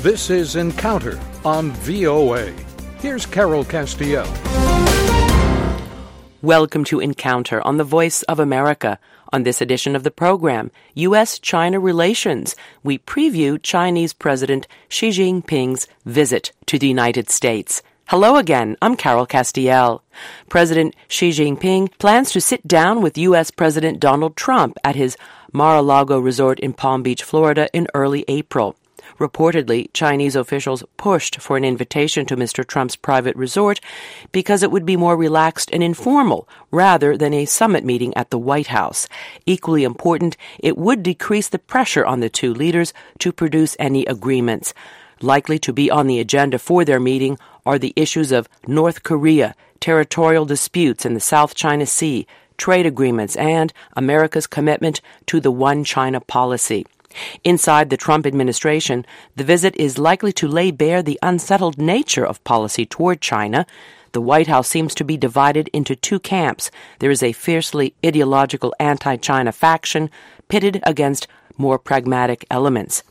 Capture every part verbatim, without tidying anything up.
This is Encounter on V O A. Here's Carol Castiel. Welcome to Encounter on the Voice of America. On this edition of the program, U S China relations, we preview Chinese President Xi Jinping's visit to the United States. Hello again, I'm Carol Castiel. President Xi Jinping plans to sit down with U S President Donald Trump at his Mar-a-Lago resort in Palm Beach, Florida in early April. Reportedly, Chinese officials pushed for an invitation to Mister Trump's private resort because it would be more relaxed and informal rather than a summit meeting at the White House. Equally important, it would decrease the pressure on the two leaders to produce any agreements. Likely to be on the agenda for their meeting are the issues of North Korea, territorial disputes in the South China Sea, trade agreements, and America's commitment to the One China policy. Inside the Trump administration, the visit is likely to lay bare the unsettled nature of policy toward China. The White House seems to be divided into two camps. There is a fiercely ideological anti-China faction pitted against more pragmatic elements.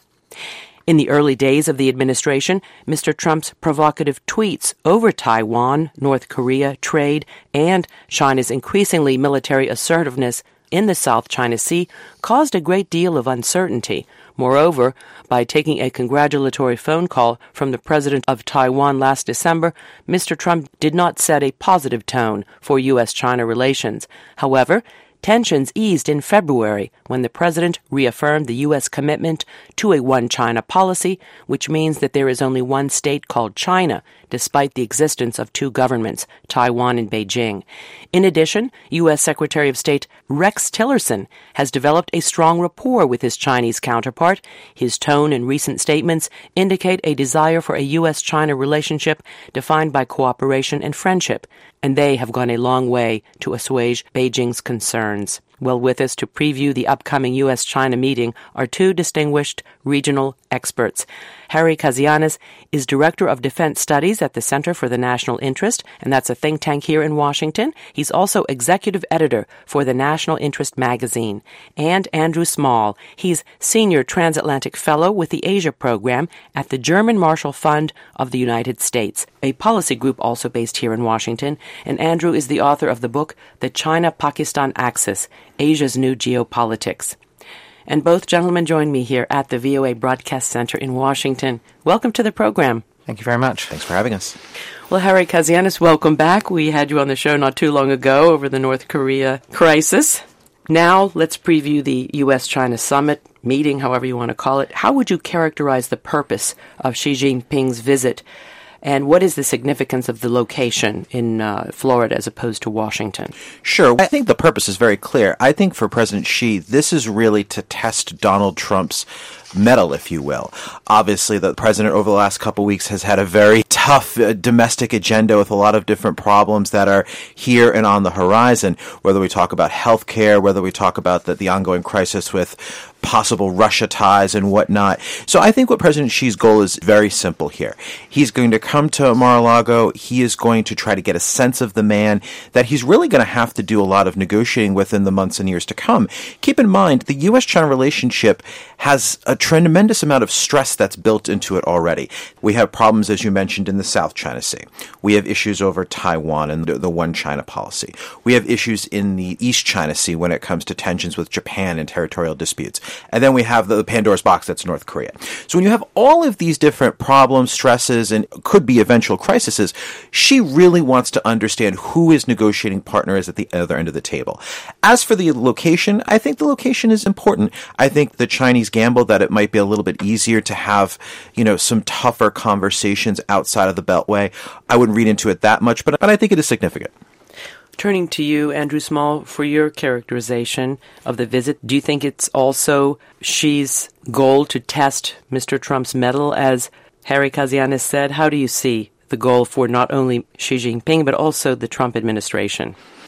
In the early days of the administration, Mister Trump's provocative tweets over Taiwan, North Korea, trade, and China's increasingly military assertiveness in the South China Sea caused a great deal of uncertainty. Moreover, by taking a congratulatory phone call from the president of Taiwan last December, Mister Trump did not set a positive tone for U S China relations. However, tensions eased in February when the president reaffirmed the U S commitment to a One China policy, which means that there is only one state called China, despite the existence of two governments, Taiwan and Beijing. In addition, U S Secretary of State Rex Tillerson has developed a strong rapport with his Chinese counterpart. His tone and recent statements indicate a desire for a U S China relationship defined by cooperation and friendship, and they have gone a long way to assuage Beijing's concerns. Well, with us to preview the upcoming U S China meeting are two distinguished regional experts. Harry Kazianis is Director of Defense Studies at the Center for the National Interest, and that's a think tank here in Washington. He's also Executive Editor for the National Interest magazine. And Andrew Small, he's Senior Transatlantic Fellow with the Asia Program at the German Marshall Fund of the United States, a policy group also based here in Washington. And Andrew is the author of the book, The China-Pakistan Axis, Asia's New Geopolitics. And both gentlemen join me here at the V O A Broadcast Center in Washington. Welcome to the program. Thank you very much. Thanks for having us. Well, Harry Kazianis, welcome back. We had you on the show not too long ago over the North Korea crisis. Now, let's preview the U S China summit, meeting, however you want to call it. How would you characterize the purpose of Xi Jinping's visit? And what is the significance of the location in uh, Florida as opposed to Washington? Sure. I think the purpose is very clear. I think for President Xi, this is really to test Donald Trump's mettle, if you will. Obviously, the president over the last couple of weeks has had a very tough uh, domestic agenda with a lot of different problems that are here and on the horizon, whether we talk about health care, whether we talk about the, the ongoing crisis with possible Russia ties and whatnot. So I think what President Xi's goal is very simple here. He's going to come to Mar-a-Lago. He is going to try to get a sense of the man that he's really going to have to do a lot of negotiating with in the months and years to come. Keep in mind, the U S China relationship has a tremendous amount of stress that's built into it already. We have problems, as you mentioned, in the South China Sea. We have issues over Taiwan and the, the One China policy. We have issues in the East China Sea when it comes to tensions with Japan and territorial disputes. And then we have the Pandora's box that's North Korea. So when you have all of these different problems, stresses, and could be eventual crises, Xi really wants to understand who his negotiating partner is at the other end of the table. As for the location, I think the location is important. I think the Chinese gamble that it might be a little bit easier to have, you know, some tougher conversations outside of the Beltway. I wouldn't read into it that much, but, but I think it is significant. Turning to you, Andrew Small, for your characterization of the visit, do you think it's also Xi's goal to test Mister Trump's mettle, as Harry Kazianis said? How do you see the goal for not only Xi Jinping, but also the Trump administration?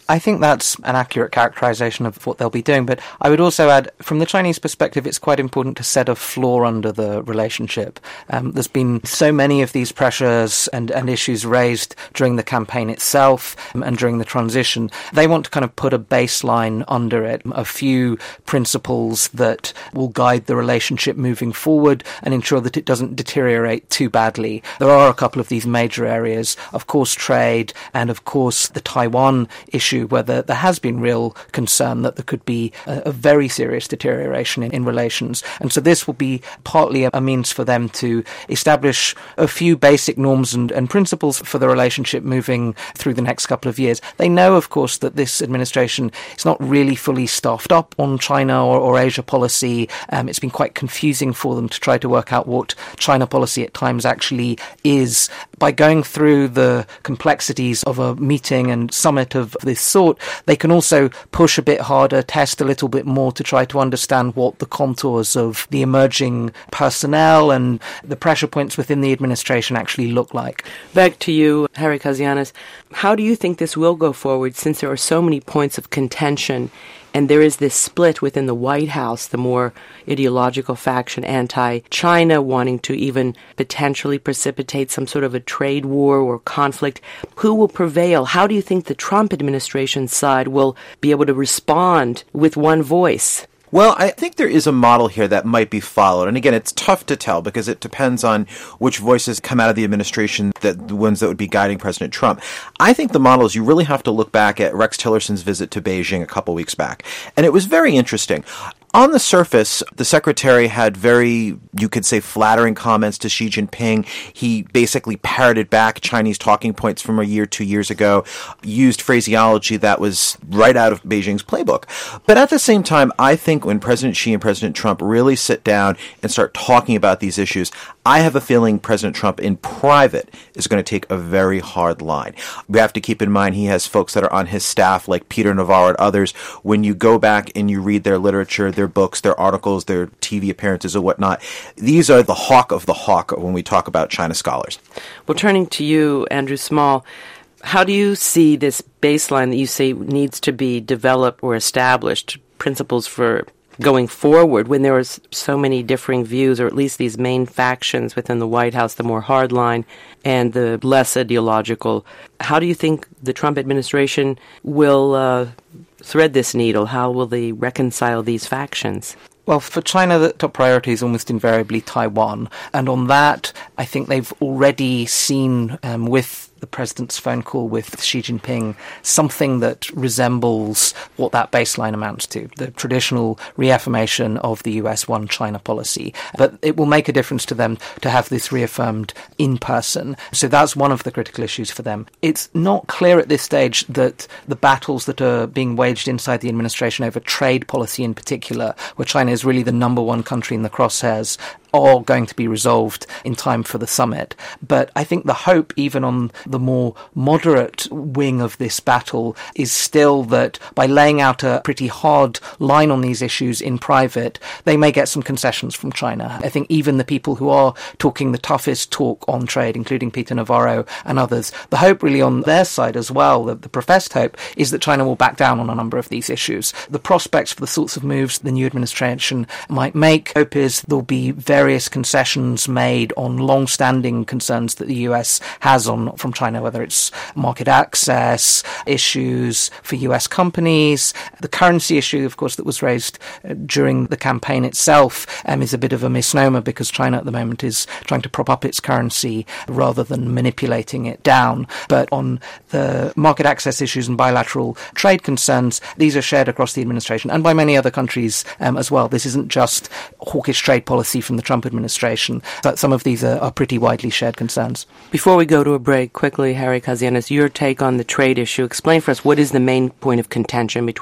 I think that's an accurate characterization of what they'll be doing. But I would also add, from the Chinese perspective, it's quite important to set a floor under the relationship. Um, there's been so many of these pressures and, and issues raised during the campaign itself um, and during the transition. They want to kind of put a baseline under it, a few principles that will guide the relationship moving forward and ensure that it doesn't deteriorate too badly. There are a couple of these major areas, of course, trade, and of course the Taiwan issue, where there, there has been real concern that there could be a, a very serious deterioration in, in relations. And so this will be partly a, a means for them to establish a few basic norms and, and principles for the relationship moving through the next couple of years. They know, of course, that this administration is not really fully staffed up on China or, or Asia policy. Um, it's been quite confusing for them to try to work out what China policy at times actually is. By going through the complexities of a meeting and summit of this sort, they can also push a bit harder, test a little bit more to try to understand what the contours of the emerging personnel and the pressure points within the administration actually look like. Back to you, Harry Kazianis. How do you think this will go forward, since there are so many points of contention and there is this split within the White House, the more ideological faction, anti-China, wanting to even potentially precipitate some sort of a trade war or conflict? Who will prevail? How do you think the Trump administration side will be able to respond with one voice? Well, I think there is a model here that might be followed. And again, it's tough to tell because it depends on which voices come out of the administration, that the ones that would be guiding President Trump. I think the model is you really have to look back at Rex Tillerson's visit to Beijing a couple weeks back. And it was very interesting. On the surface, the secretary had very, you could say, flattering comments to Xi Jinping. He basically parroted back Chinese talking points from a year, two years ago, used phraseology that was right out of Beijing's playbook. But at the same time, I think when President Xi and President Trump really sit down and start talking about these issues, I have a feeling President Trump in private is going to take a very hard line. We have to keep in mind he has folks that are on his staff like Peter Navarro and others. When you go back and you read their literature, their books, their articles, their T V appearances or whatnot, these are the hawk of the hawk when we talk about China scholars. Well, turning to you, Andrew Small, how do you see this baseline that you say needs to be developed or established, principles for going forward, when there are so many differing views, or at least these main factions within the White House, the more hardline and the less ideological? How do you think the Trump administration will uh, thread this needle? How will they reconcile these factions? Well, for China, the top priority is almost invariably Taiwan. And on that, I think they've already seen um, with the president's phone call with Xi Jinping something that resembles what that baseline amounts to, the traditional reaffirmation of the U S one China policy. But it will make a difference to them to have this reaffirmed in person. So that's one of the critical issues for them. It's not clear at this stage that the battles that are being waged inside the administration over trade policy in particular, where China is really the number one country in the crosshairs, are going to be resolved in time for the summit. But I think the hope, even on the more moderate wing of this battle, is still that by laying out a pretty hard line on these issues in private, they may get some concessions from China. I think even the people who are talking the toughest talk on trade, including Peter Navarro and others, the hope really on their side as well, the, the professed hope, is that China will back down on a number of these issues. The prospects for the sorts of moves the new administration might make, hope is there'll be very various concessions made on long-standing concerns that the U S has on from China, whether it's market access, issues for U S companies. The currency issue, of course, that was raised uh, during the campaign itself um, is a bit of a misnomer, because China at the moment is trying to prop up its currency rather than manipulating it down. But on the market access issues and bilateral trade concerns, these are shared across the administration and by many other countries um, as well. This isn't just hawkish trade policy from the Trump administration, but some of these are, are pretty widely shared concerns. Before we go to a break, quickly, Harry Kazianis, your take on the trade issue. Explain for us, what is the main point of contention between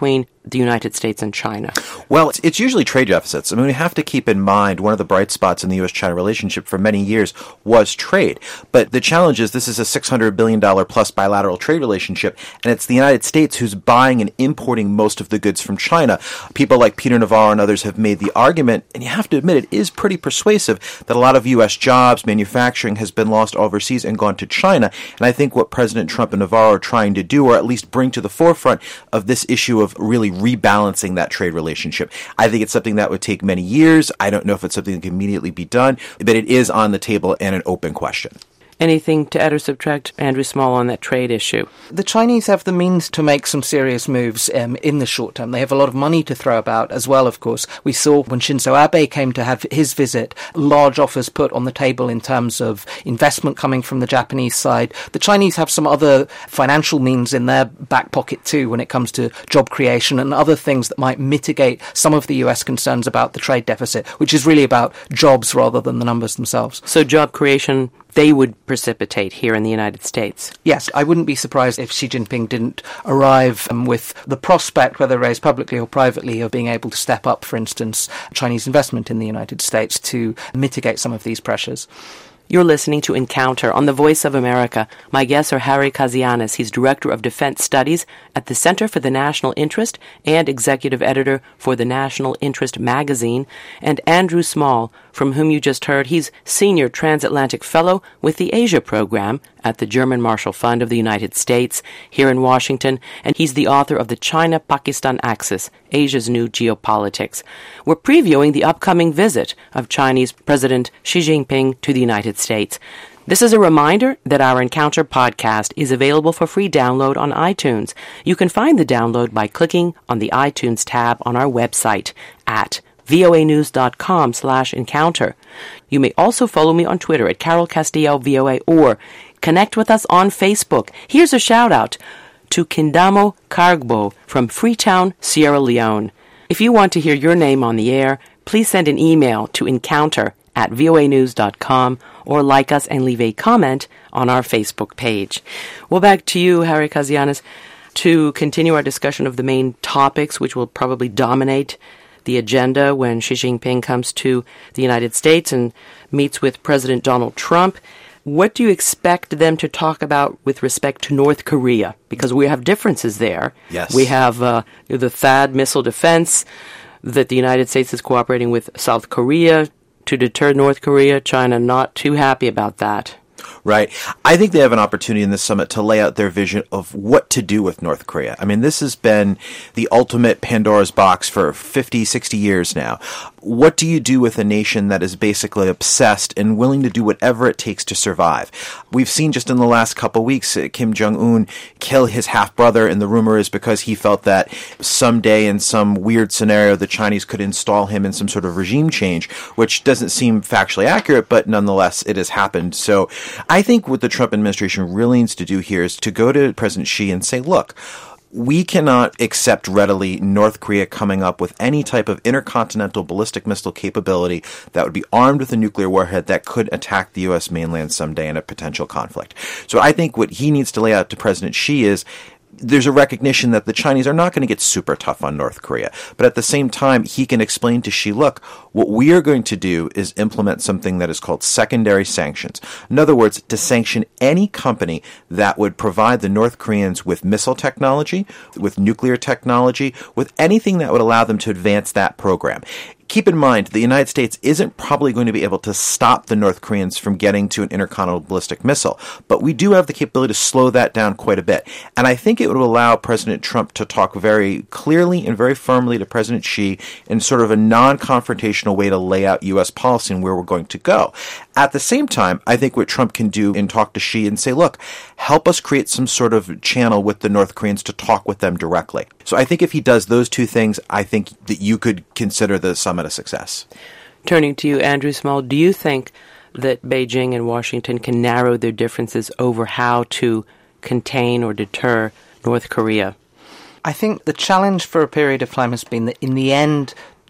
the United States and China? Well, it's, it's usually trade deficits. I mean, we have to keep in mind one of the bright spots in the U S China relationship for many years was trade. But the challenge is this is a six hundred billion dollars plus bilateral trade relationship, and it's the United States who's buying and importing most of the goods from China. People like Peter Navarro and others have made the argument, and you have to admit it is pretty persuasive, that a lot of U S jobs, manufacturing has been lost overseas and gone to China. And I think what President Trump and Navarro are trying to do, or at least bring to the forefront of this issue of really rebalancing that trade relationship. I think it's something that would take many years. I don't know if it's something that can immediately be done, but it is on the table and an open question. Anything to add or subtract, Andrew Small, on that trade issue? The Chinese have the means to make some serious moves um, in the short term. They have a lot of money to throw about as well, of course. We saw when Shinzo Abe came to have his visit, large offers put on the table in terms of investment coming from the Japanese side. The Chinese have some other financial means in their back pocket too when it comes to job creation and other things that might mitigate some of the U S concerns about the trade deficit, which is really about jobs rather than the numbers themselves. So job creation, they would precipitate here in the United States. Yes, I wouldn't be surprised if Xi Jinping didn't arrive um, with the prospect, whether raised publicly or privately, of being able to step up, for instance, Chinese investment in the United States to mitigate some of these pressures. You're listening to Encounter on the Voice of America. My guests are Harry Kazianis. He's Director of Defense Studies at the Center for the National Interest and Executive Editor for the National Interest magazine, and Andrew Small, from whom you just heard. He's Senior Transatlantic Fellow with the Asia Program at the German Marshall Fund of the United States here in Washington, and he's the author of the China-Pakistan Axis, Asia's New Geopolitics. We're previewing the upcoming visit of Chinese President Xi Jinping to the United States. This is a reminder that our Encounter podcast is available for free download on iTunes. You can find the download by clicking on the iTunes tab on our website at voanews.com slash encounter. You may also follow me on Twitter at Carol Castillo V O A or connect with us on Facebook. Here's a shout out to Kindamo Kargbo from Freetown, Sierra Leone. If you want to hear your name on the air, please send an email to encounter at voanews dot com or like us and leave a comment on our Facebook page. Well, back to you, Harry Kazianis, to continue our discussion of the main topics which will probably dominate the agenda when Xi Jinping comes to the United States and meets with President Donald Trump. What do you expect them to talk about with respect to North Korea? Because we have differences there. Yes. We have uh, the THAAD missile defense that the United States is cooperating with South Korea to deter North Korea. China not too happy about that. Right. I think they have an opportunity in this summit to lay out their vision of what to do with North Korea. I mean, this has been the ultimate Pandora's box for fifty, sixty years now. What do you do with a nation that is basically obsessed and willing to do whatever it takes to survive? We've seen just in the last couple of weeks uh, Kim Jong-un kill his half-brother, and the rumor is because he felt that someday in some weird scenario the Chinese could install him in some sort of regime change, which doesn't seem factually accurate, but nonetheless it has happened. So I think what the Trump administration really needs to do here is to go to President Xi and say, look, we cannot accept readily North Korea coming up with any type of intercontinental ballistic missile capability that would be armed with a nuclear warhead that could attack the U S mainland someday in a potential conflict. So I think what he needs to lay out to President Xi is there's a recognition that the Chinese are not going to get super tough on North Korea. But at the same time, he can explain to Xi, look, what we are going to do is implement something that is called secondary sanctions. In other words, to sanction any company that would provide the North Koreans with missile technology, with nuclear technology, with anything that would allow them to advance that program. Keep in mind, the United States isn't probably going to be able to stop the North Koreans from getting to an intercontinental ballistic missile, but we do have the capability to slow that down quite a bit. And I think it would allow President Trump to talk very clearly and very firmly to President Xi in sort of a non-confrontational way to lay out U S policy and where we're going to go. At the same time, I think what Trump can do and talk to Xi and say, look, help us create some sort of channel with the North Koreans to talk with them directly. So I think if he does those two things, I think that you could consider the summit a success. Turning to you, Andrew Small, do you think that Beijing and Washington can narrow their differences over how to contain or deter North Korea? I think the challenge for a period of time has been that in the end,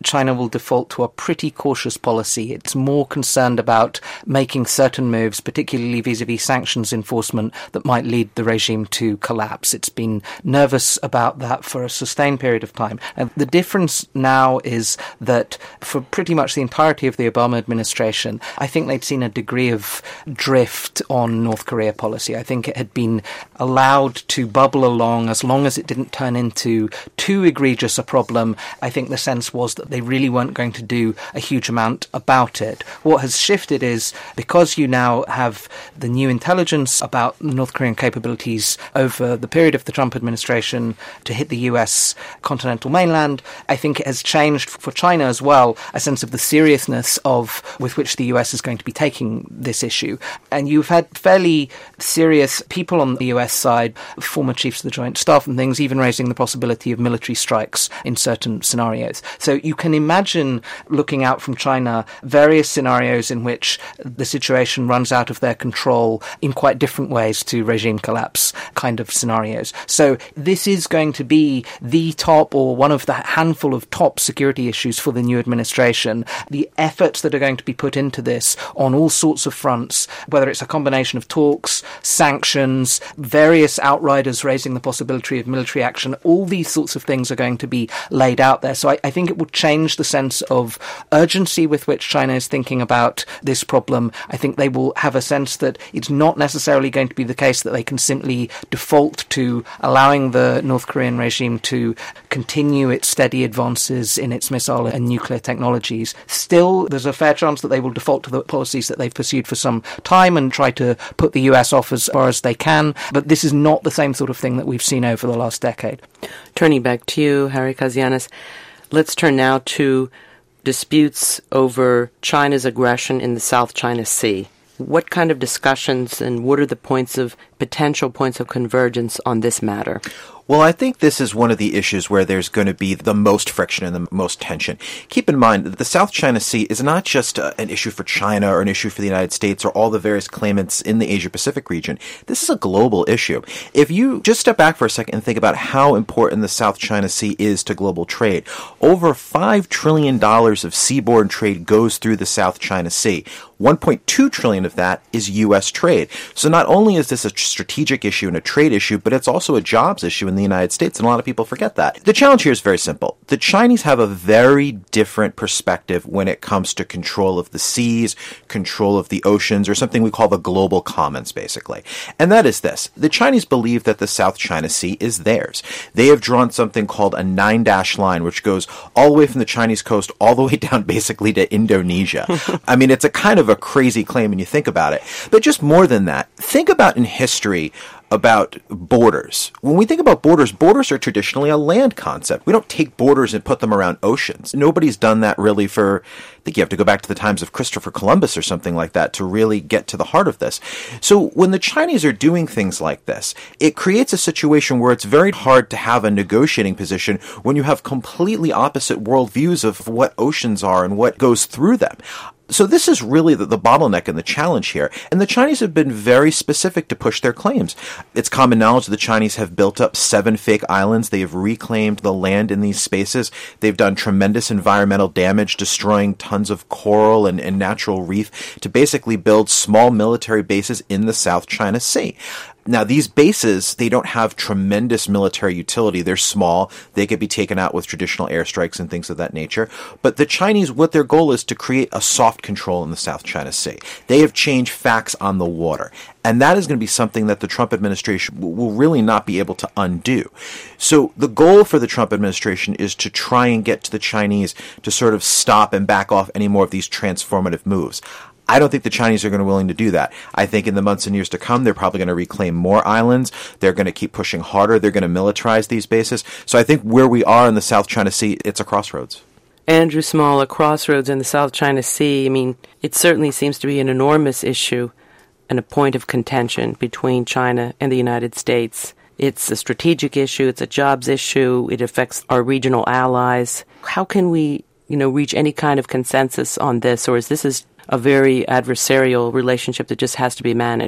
China will default to a pretty cautious policy. It's more concerned about making certain moves, particularly vis-a-vis sanctions enforcement, that might lead the regime to collapse. It's been nervous about that for a sustained period of time. And the difference now is that for pretty much the entirety of the Obama administration, I think they'd seen a degree of drift on North Korea policy. I think it had been allowed to bubble along as long as it didn't turn into too egregious a problem. I think the sense was that they really weren't going to do a huge amount about it. What has shifted is, because you now have the new intelligence about North Korean capabilities over the period of the Trump administration to hit the U S continental mainland, I think it has changed for China as well a sense of the seriousness of with which the U S is going to be taking this issue. And you've had fairly serious people on the U S side, former chiefs of the Joint Staff and things, even raising the possibility of military strikes in certain scenarios. So you can imagine, looking out from China, various scenarios in which the situation runs out of their control in quite different ways to regime collapse kind of scenarios. So this is going to be the top, or one of the handful of top security issues for the new administration. The efforts that are going to be put into this on all sorts of fronts, whether it's a combination of talks, sanctions, various outriders raising the possibility of military action, all these sorts of things are going to be laid out there. So I, I think it will change the sense of urgency with which China is thinking about this problem. I think they will have a sense that it's not necessarily going to be the case that they can simply default to allowing the North Korean regime to continue its steady advances in its missile and nuclear technologies. Still, there's a fair chance that they will default to the policies that they've pursued for some time and try to put the U S off as far as they can. But this is not the same sort of thing that we've seen over the last decade. Turning back to you, Harry Kazianis, let's turn now to disputes over China's aggression in the South China Sea. What kind of discussions and what are the points of potential points of convergence on this matter? Well, I think this is one of the issues where there's going to be the most friction and the most tension. Keep in mind that the South China Sea is not just uh, an issue for China or an issue for the United States or all the various claimants in the Asia-Pacific region. This is a global issue. If you just step back for a second and think about how important the South China Sea is to global trade, over five trillion dollars of seaborne trade goes through the South China Sea. one point two trillion dollars of that is U S trade. So not only is this a strategic issue and a trade issue, but it's also a jobs issue in the United States, and a lot of people forget that. The challenge here is very simple. The Chinese have a very different perspective when it comes to control of the seas, control of the oceans, or something we call the global commons, basically. And that is this. The Chinese believe that the South China Sea is theirs. They have drawn something called a nine-dash line, which goes all the way from the Chinese coast all the way down basically to Indonesia. I mean, it's a kind of a crazy claim when you think about it. But just more than that, think about in history about borders. When we think about borders, borders are traditionally a land concept. We don't take borders and put them around oceans. Nobody's done that really for, I think you have to go back to the times of Christopher Columbus or something like that to really get to the heart of this. So when the Chinese are doing things like this, it creates a situation where it's very hard to have a negotiating position when you have completely opposite worldviews of what oceans are and what goes through them. So this is really the, the bottleneck and the challenge here. And the Chinese have been very specific to push their claims. It's common knowledge that the Chinese have built up seven fake islands. They have reclaimed the land in these spaces. They've done tremendous environmental damage, destroying tons of coral and, and natural reef to basically build small military bases in the South China Sea. Now, these bases, they don't have tremendous military utility. They're small. They could be taken out with traditional airstrikes and things of that nature. But the Chinese, what their goal is to create a soft control in the South China Sea. They have changed facts on the water. And that is going to be something that the Trump administration will really not be able to undo. So the goal for the Trump administration is to try and get to the Chinese to sort of stop and back off any more of these transformative moves. I don't think the Chinese are going to be willing to do that. I think in the months and years to come, they're probably going to reclaim more islands. They're going to keep pushing harder. They're going to militarize these bases. So I think where we are in the South China Sea, it's a crossroads. Andrew Small, a crossroads in the South China Sea. I mean, it certainly seems to be an enormous issue and a point of contention between China and the United States. It's a strategic issue. It's a jobs issue. It affects our regional allies. How can we, you know, reach any kind of consensus on this, or is this is a very adversarial relationship that just has to be managed?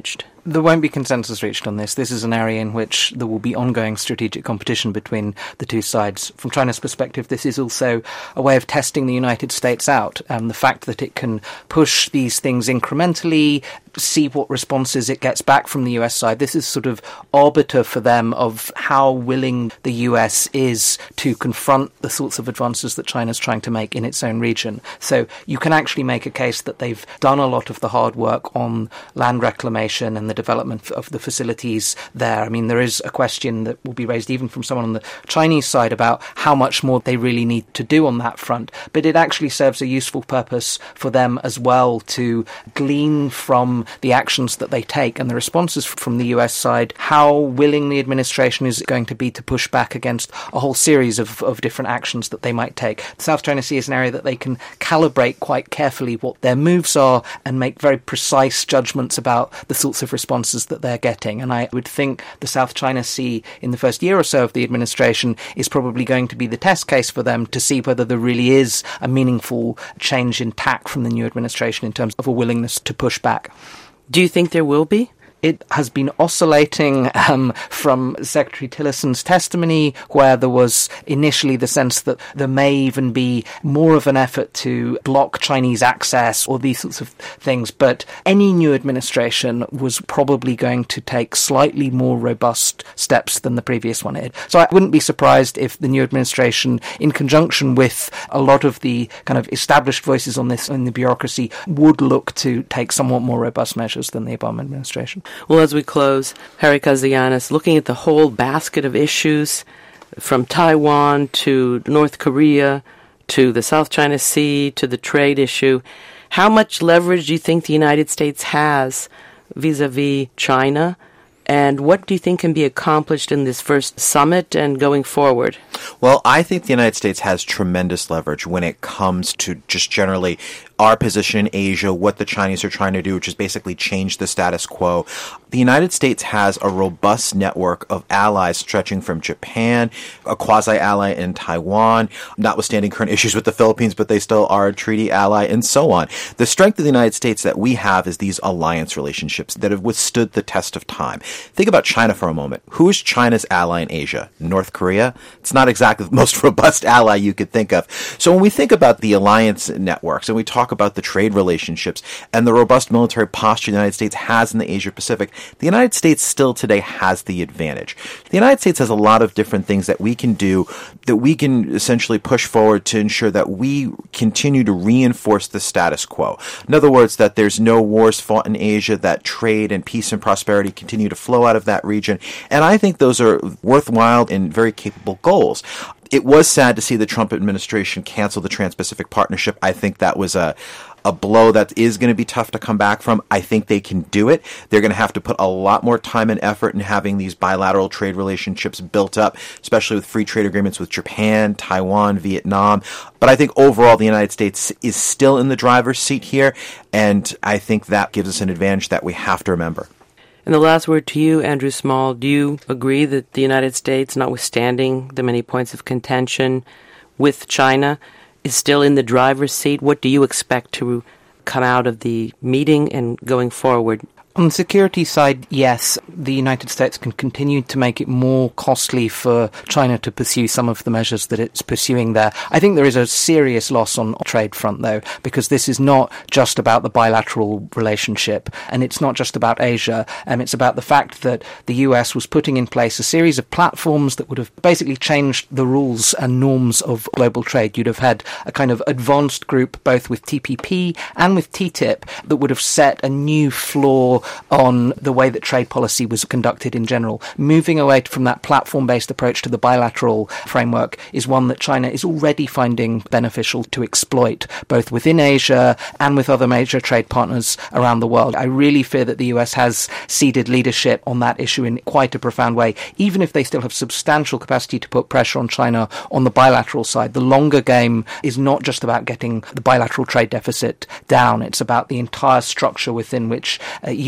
There won't be consensus reached on this. This is an area in which there will be ongoing strategic competition between the two sides. From China's perspective, this is also a way of testing the United States out. Um, the fact that it can push these things incrementally, see what responses it gets back from the U S side. This is sort of arbiter for them of how willing the U S is to confront the sorts of advances that China's trying to make in its own region. So you can actually make a case that they've done a lot of the hard work on land reclamation and the development of the facilities there. I mean, there is a question that will be raised even from someone on the Chinese side about how much more they really need to do on that front. But it actually serves a useful purpose for them as well to glean from the actions that they take and the responses from the U S side, how willing the administration is going to be to push back against a whole series of, of different actions that they might take. The South China Sea is an area that they can calibrate quite carefully what their moves are and make very precise judgments about the sorts of responses that they're getting. And I would think the South China Sea in the first year or so of the administration is probably going to be the test case for them to see whether there really is a meaningful change in tack from the new administration in terms of a willingness to push back. Do you think there will be? It has been oscillating um, from Secretary Tillerson's testimony, where there was initially the sense that there may even be more of an effort to block Chinese access or these sorts of things. But any new administration was probably going to take slightly more robust steps than the previous one did. So I wouldn't be surprised if the new administration, in conjunction with a lot of the kind of established voices on this in the bureaucracy, would look to take somewhat more robust measures than the Obama administration. Well, as we close, Harry Katsianis, looking at the whole basket of issues from Taiwan to North Korea to the South China Sea to the trade issue, how much leverage do you think the United States has vis-a-vis China? And what do you think can be accomplished in this first summit and going forward? Well, I think the United States has tremendous leverage when it comes to just generally our position in Asia, what the Chinese are trying to do, which is basically change the status quo. The United States has a robust network of allies stretching from Japan, a quasi-ally in Taiwan, notwithstanding current issues with the Philippines, but they still are a treaty ally, and so on. The strength of the United States that we have is these alliance relationships that have withstood the test of time. Think about China for a moment. Who is China's ally in Asia? North Korea? It's not exactly the most robust ally you could think of. So when we think about the alliance networks and we talk about the trade relationships and the robust military posture the United States has in the Asia Pacific, the United States still today has the advantage. The United States has a lot of different things that we can do, that we can essentially push forward to ensure that we continue to reinforce the status quo. In other words, that there's no wars fought in Asia, that trade and peace and prosperity continue to flow out of that region. And I think those are worthwhile and very capable goals. It was sad to see the Trump administration cancel the Trans-Pacific Partnership. I think that was a a blow that is going to be tough to come back from. I think they can do it. They're going to have to put a lot more time and effort in having these bilateral trade relationships built up, especially with free trade agreements with Japan, Taiwan, Vietnam. But I think overall the United States is still in the driver's seat here, and I think that gives us an advantage that we have to remember. And the last word to you, Andrew Small. Do you agree that the United States, notwithstanding the many points of contention with China, is still in the driver's seat? What do you expect to come out of the meeting and going forward? On the security side, yes, the United States can continue to make it more costly for China to pursue some of the measures that it's pursuing there. I think there is a serious loss on the trade front, though, because this is not just about the bilateral relationship, and it's not just about Asia, and it's about the fact that the U S was putting in place a series of platforms that would have basically changed the rules and norms of global trade. You'd have had a kind of advanced group, both with T P P and with T T I P, that would have set a new floor on the way that trade policy was conducted in general. Moving away from that platform-based approach to the bilateral framework is one that China is already finding beneficial to exploit, both within Asia and with other major trade partners around the world. I really fear that the U S has ceded leadership on that issue in quite a profound way. Even if they still have substantial capacity to put pressure on China on the bilateral side, the longer game is not just about getting the bilateral trade deficit down. It's about the entire structure within which uh, U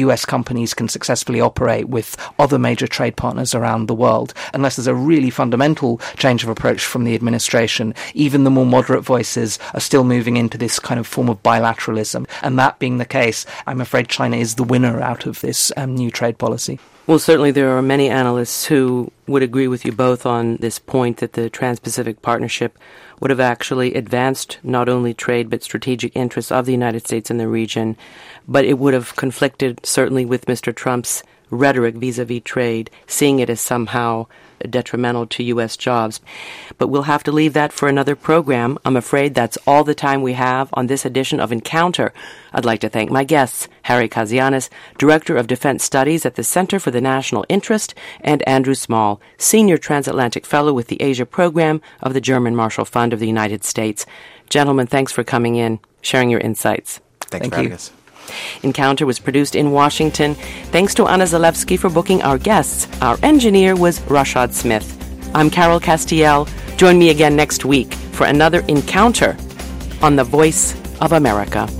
U S companies can successfully operate with other major trade partners around the world, unless there's a really fundamental change of approach from the administration. Even the more moderate voices are still moving into this kind of form of bilateralism. And that being the case, I'm afraid China is the winner out of this um, new trade policy. Well, certainly there are many analysts who would agree with you both on this point that the Trans-Pacific Partnership would have actually advanced not only trade but strategic interests of the United States in the region, but it would have conflicted certainly with Mister Trump's rhetoric vis-a-vis trade, seeing it as somehow detrimental to U S jobs. But we'll have to leave that for another program. I'm afraid that's all the time we have on this edition of Encounter. I'd like to thank my guests, Harry Kazianis, Director of Defense Studies at the Center for the National Interest, and Andrew Small, Senior Transatlantic Fellow with the Asia Program of the German Marshall Fund of the United States. Gentlemen, thanks for coming in, sharing your insights. Thanks Thank for having you. us. Encounter was produced in Washington. Thanks to Anna Zalewski for booking our guests. Our engineer was Rashad Smith. I'm Carol Castiel. Join me again next week for another Encounter on the Voice of America.